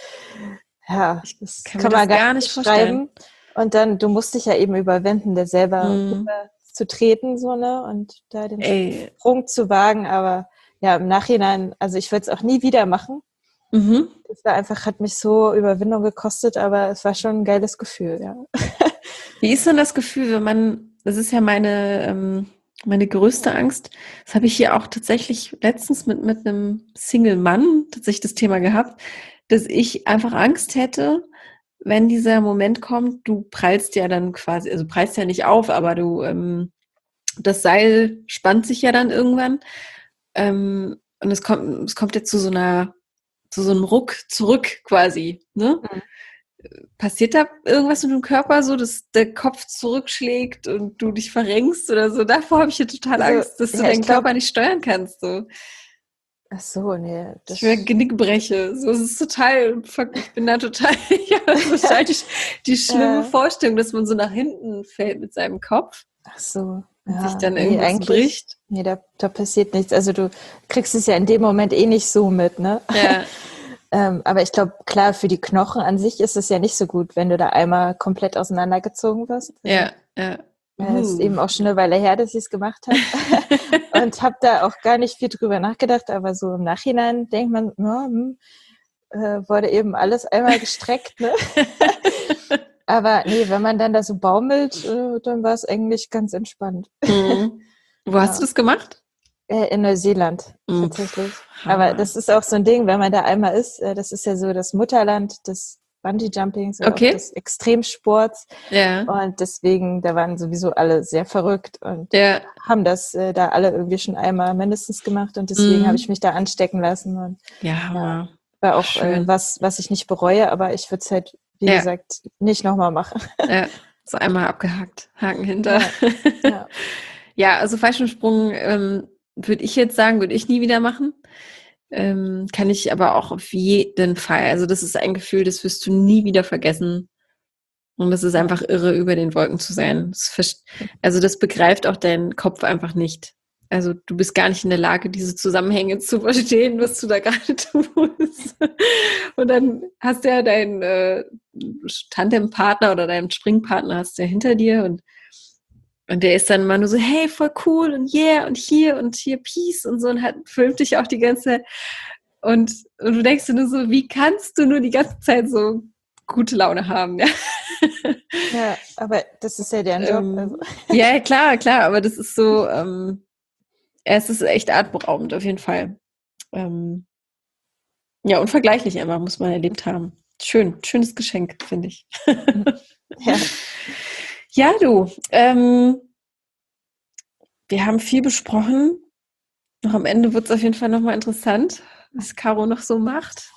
ja, Ich das kann mir kann man das gar gar nicht nicht vorstellen. beschreiben. Und dann, du musst dich ja eben überwinden, da selber Mhm. rüber zu treten, so, ne? Und da den Ey. Sprung zu wagen. Aber ja, im Nachhinein, also ich würde es auch nie wieder machen. Mhm. Das war einfach, hat mich so Überwindung gekostet, aber es war schon ein geiles Gefühl, ja. Wie ist denn das Gefühl, wenn man, das ist ja meine, ähm, meine größte Angst, das habe ich hier auch tatsächlich letztens mit, mit einem Single-Mann tatsächlich das Thema gehabt, dass ich einfach Angst hätte, wenn dieser Moment kommt, du prallst ja dann quasi, also prallst ja nicht auf, aber du, ähm, das Seil spannt sich ja dann irgendwann, ähm, und es kommt, es kommt jetzt zu so einer, zu so einem Ruck zurück quasi, ne? Mhm. Passiert da irgendwas mit dem Körper so, dass der Kopf zurückschlägt und du dich verrenkst oder so? Davor habe ich ja total Also, Angst, dass du ja, ich deinen glaube, Körper nicht steuern kannst. So. ach so, nee, Ich mir das, Genick breche. So, es ist total, ich bin da total, ja, das ist wahrscheinlich die schlimme äh, Vorstellung, dass man so nach hinten fällt mit seinem Kopf ach so, und sich ja, dann nee, irgendwas eigentlich, bricht. nee, da, da passiert nichts. Also du kriegst es ja in dem Moment eh nicht so mit, ne? Ja, Ähm, aber ich glaube, klar, für die Knochen an sich ist es ja nicht so gut, wenn du da einmal komplett auseinandergezogen wirst. Also ja, ja. äh, ist Uh. eben auch schon eine Weile her, dass ich es gemacht habe. Und habe da auch gar nicht viel drüber nachgedacht, aber so im Nachhinein denkt man, ja, hm, äh, wurde eben alles einmal gestreckt, ne? Aber nee, wenn man dann da so baumelt, äh, dann war es eigentlich ganz entspannt. Mhm. Wo hast du Ja. das gemacht? Äh, in Neuseeland Mhm, tatsächlich. pff, Aber Hammer. das ist auch so ein Ding, wenn man da einmal ist, äh, das ist ja so das Mutterland des Bungee-Jumpings oder auch Okay. des Extremsports. Ja, Und deswegen, da waren sowieso alle sehr verrückt und ja. haben das äh, da alle irgendwie schon einmal mindestens gemacht. Und deswegen habe ich Mhm. mich da anstecken lassen. Und Ja, ja, Hammer. war Ach, auch äh, schön. was, was ich nicht bereue, aber ich würde es halt, wie Ja, gesagt, nicht nochmal machen. ja. So einmal abgehakt. Haken hinter. Ja, ja. Ja, also Fallschirmsprung ähm, würde ich jetzt sagen, würde ich nie wieder machen. Ähm, kann ich aber auch auf jeden Fall. Also das ist ein Gefühl, das wirst du nie wieder vergessen. Und das ist Ja. einfach irre, über den Wolken zu sein. Das vers- also das begreift auch dein Kopf einfach nicht. Also du bist gar nicht in der Lage, diese Zusammenhänge zu verstehen, was du da gerade tust. Und dann hast du ja deinen äh, Tandempartner oder deinen Springpartner hast du ja hinter dir und, und der ist dann immer nur so, hey, voll cool und yeah und hier und hier Peace und so und hat, filmt dich auch die ganze Zeit. Und, und du denkst dir nur so, wie kannst du nur die ganze Zeit so gute Laune haben, ja? Ja, aber das ist ja deren Job. Also. ähm, ja, klar, klar, aber das ist so, ähm, ja, es ist echt atemberaubend auf jeden Fall. Ähm, ja, unvergleichlich einfach, muss man erlebt haben. Schön, schönes Geschenk, finde ich. Ja. Ja, du, ähm, wir haben viel besprochen. Noch am Ende wird es auf jeden Fall nochmal interessant, was Caro noch so macht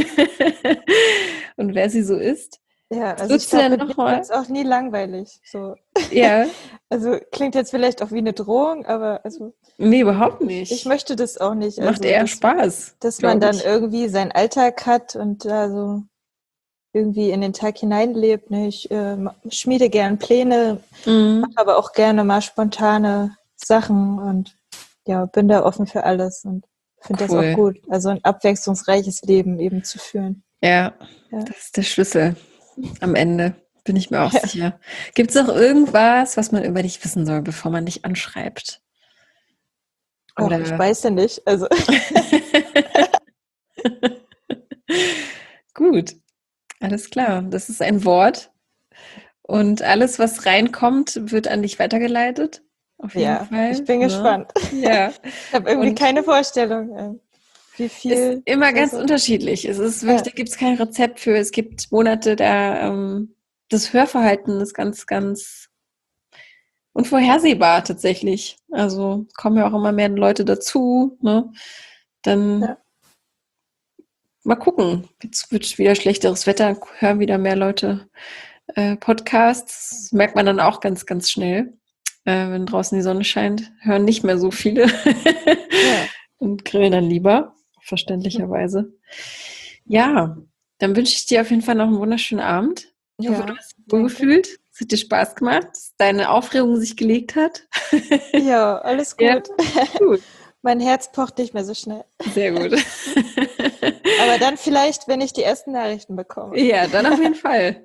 und wer sie so ist. Ja, Was also ich würdest du glaube, denn mit mir wird nochmal? es auch nie langweilig. So. Ja, Also klingt jetzt vielleicht auch wie eine Drohung, aber also nee, überhaupt ich, ich nicht. möchte das auch nicht. Macht Also eher dass, Spaß, dass man glaube dann ich. irgendwie seinen Alltag hat und da so irgendwie in den Tag hineinlebt. Ne? Ich äh, schmiede gern Pläne, mache Mhm. aber auch gerne mal spontane Sachen und ja, bin da offen für alles und finde das auch Cool. gut. Also ein abwechslungsreiches Leben eben zu führen. Ja, Ja. das ist der Schlüssel am Ende. Bin ich mir auch sicher. Gibt es noch irgendwas, was man über dich wissen soll, bevor man dich anschreibt? Ach, ich Oder weiß ja nicht. Also gut, alles klar. Das ist ein Wort. Und alles, was reinkommt, wird an dich weitergeleitet. Auf jeden ja, ich Fall. bin Ne? gespannt. Ja. Ich habe irgendwie Und keine Vorstellung, äh, wie ist viel immer da ganz so. unterschiedlich. Es ist wirklich, Ja, da gibt es kein Rezept für. Es gibt Monate, da ähm, das Hörverhalten ist ganz, ganz und vorhersehbar tatsächlich. Also kommen ja auch immer mehr Leute dazu, ne? Dann Ja. mal gucken. Jetzt wird wieder schlechteres Wetter, hören wieder mehr Leute äh, Podcasts. Das merkt man dann auch ganz, ganz schnell. Äh, wenn draußen die Sonne scheint, hören nicht mehr so viele Ja. und grillen dann lieber, verständlicherweise. Ja, dann wünsche ich dir auf jeden Fall noch einen wunderschönen Abend. Ich hoffe, Ja, du hast dich wohl danke. gefühlt. Es hat dir Spaß gemacht, dass deine Aufregung sich gelegt hat. Ja, alles Ja, gut. gut. Mein Herz pocht nicht mehr so schnell. Sehr gut. Aber dann vielleicht, wenn ich die ersten Nachrichten bekomme. Ja, dann auf jeden Fall.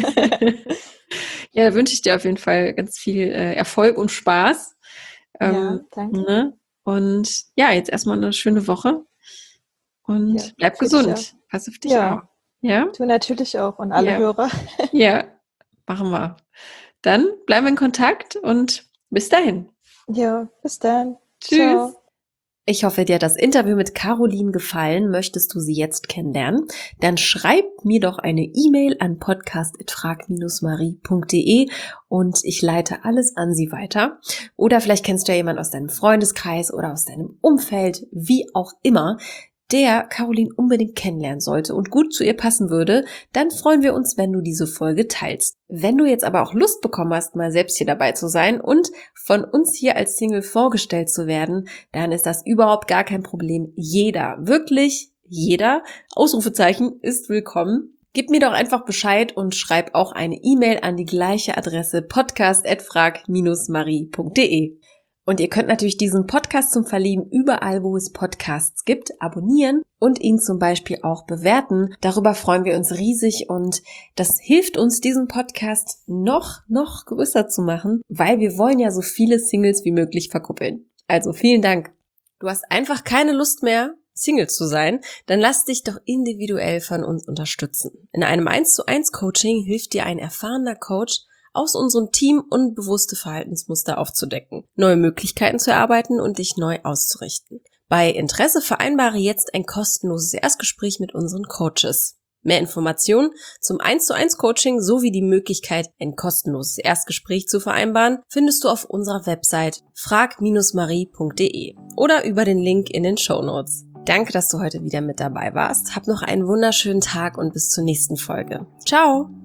Ja, da wünsche ich dir auf jeden Fall ganz viel äh, Erfolg und Spaß. Ähm, Ja, danke. ne? Und ja, jetzt erstmal eine schöne Woche. Und Ja, bleib für dich auch. gesund. Pass auf dich Ja. auf. Ja? Du natürlich auch und alle Ja. Hörer. Ja, machen wir. Dann bleiben wir in Kontakt und bis dahin. Ja, bis dann. Tschüss. Ciao. Ich hoffe, dir hat das Interview mit Caroline gefallen. Möchtest du sie jetzt kennenlernen? Dann schreib mir doch eine E-Mail an podcast at frag Bindestrich marie punkt de und ich leite alles an sie weiter. Oder vielleicht kennst du ja jemanden aus deinem Freundeskreis oder aus deinem Umfeld, wie auch immer, der Caroline unbedingt kennenlernen sollte und gut zu ihr passen würde, dann freuen wir uns, wenn du diese Folge teilst. Wenn du jetzt aber auch Lust bekommen hast, mal selbst hier dabei zu sein und von uns hier als Single vorgestellt zu werden, dann ist das überhaupt gar kein Problem. Jeder, wirklich jeder, Ausrufezeichen, ist willkommen. Gib mir doch einfach Bescheid und schreib auch eine E-Mail an die gleiche Adresse podcast at frag Bindestrich marie punkt de. Und ihr könnt natürlich diesen Podcast zum Verlieben überall, wo es Podcasts gibt, abonnieren und ihn zum Beispiel auch bewerten. Darüber freuen wir uns riesig und das hilft uns, diesen Podcast noch, noch größer zu machen, weil wir wollen ja so viele Singles wie möglich verkuppeln. Also vielen Dank. Du hast einfach keine Lust mehr, Single zu sein, dann lass dich doch individuell von uns unterstützen. In einem eins zu eins Coaching hilft dir ein erfahrener Coach, aus unserem Team unbewusste Verhaltensmuster aufzudecken, neue Möglichkeiten zu erarbeiten und dich neu auszurichten. Bei Interesse vereinbare jetzt ein kostenloses Erstgespräch mit unseren Coaches. Mehr Informationen zum eins zu eins Coaching sowie die Möglichkeit, ein kostenloses Erstgespräch zu vereinbaren, findest du auf unserer Website frag Bindestrich marie punkt de oder über den Link in den Shownotes. Danke, dass du heute wieder mit dabei warst. Hab noch einen wunderschönen Tag und bis zur nächsten Folge. Ciao!